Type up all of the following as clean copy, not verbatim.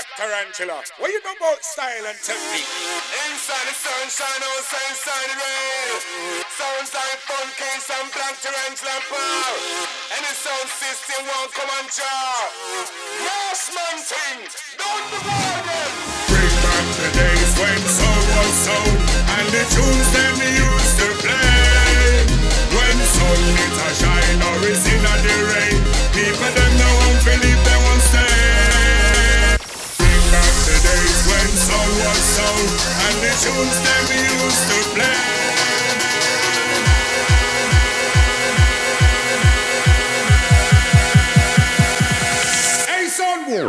Black Tarantula. What you know about style and technique? Inside the sunshine, outside inside the rain. Sounds like funky, some Black Tarantula power. Any sound system won't come and jar. Mass man thing, don't devour them. Bring back the days when soul was soul, and the tunes them we used to play. When sun lit a shine or is in the rain, people them know won't believe they won't stay. Bring back the days when soul was soul, and the tunes them we used to play. Hey son,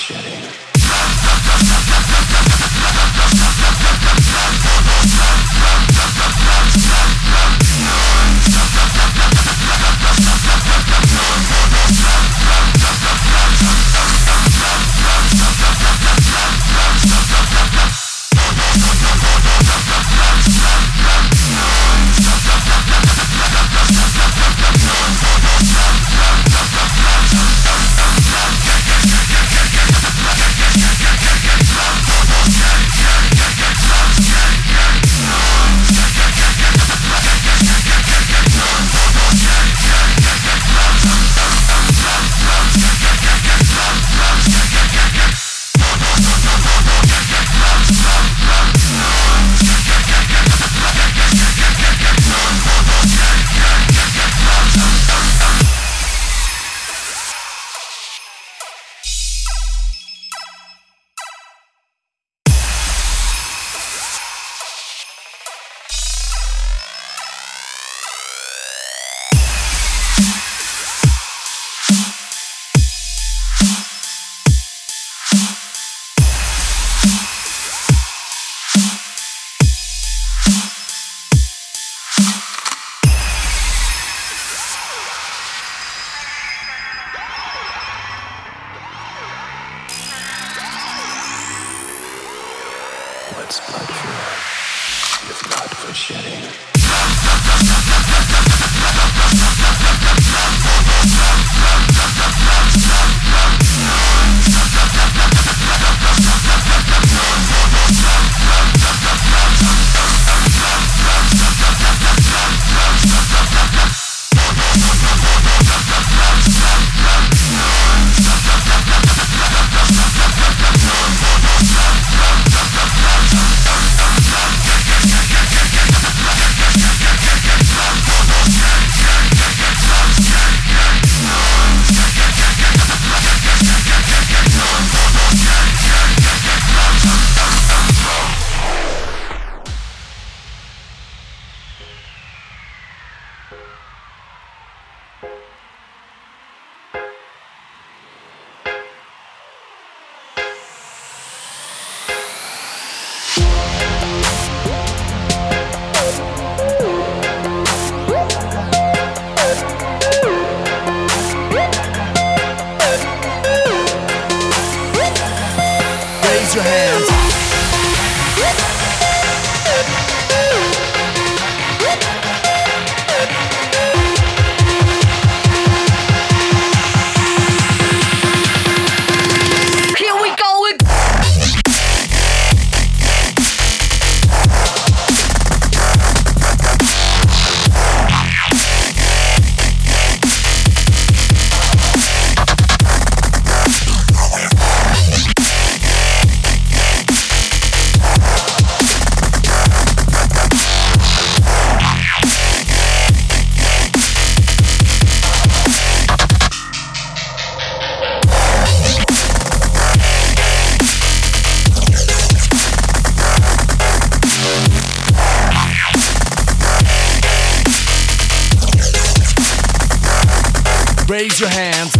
Raise your hands.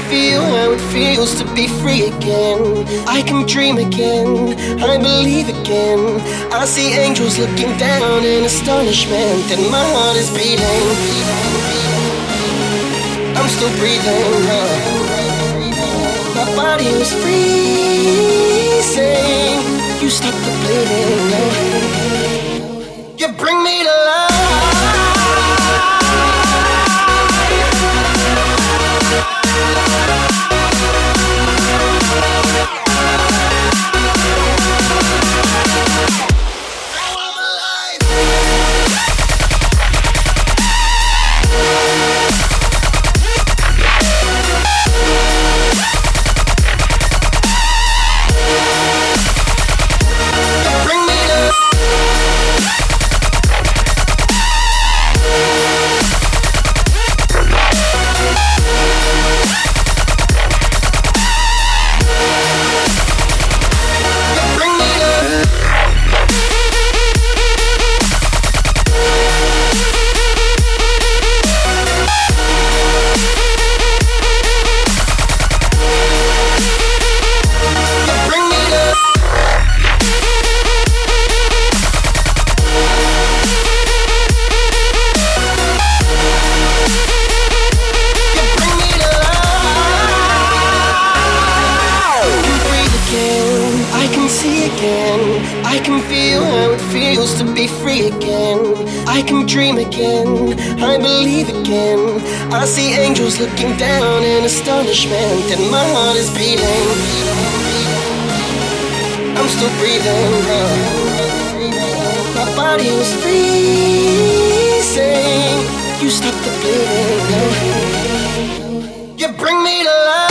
feel how it feels to be free again. I can dream again, I believe again. I see angels looking down in astonishment, and my heart is beating. I'm still breathing. My body was freezing. You stopped the bleeding. You bring me to life. I can feel how it feels to be free again. I can dream again, I believe again. I see angels looking down in astonishment, and my heart is beating. I'm still breathing. My body was freezing. You stopped the bleeding. You bring me to life.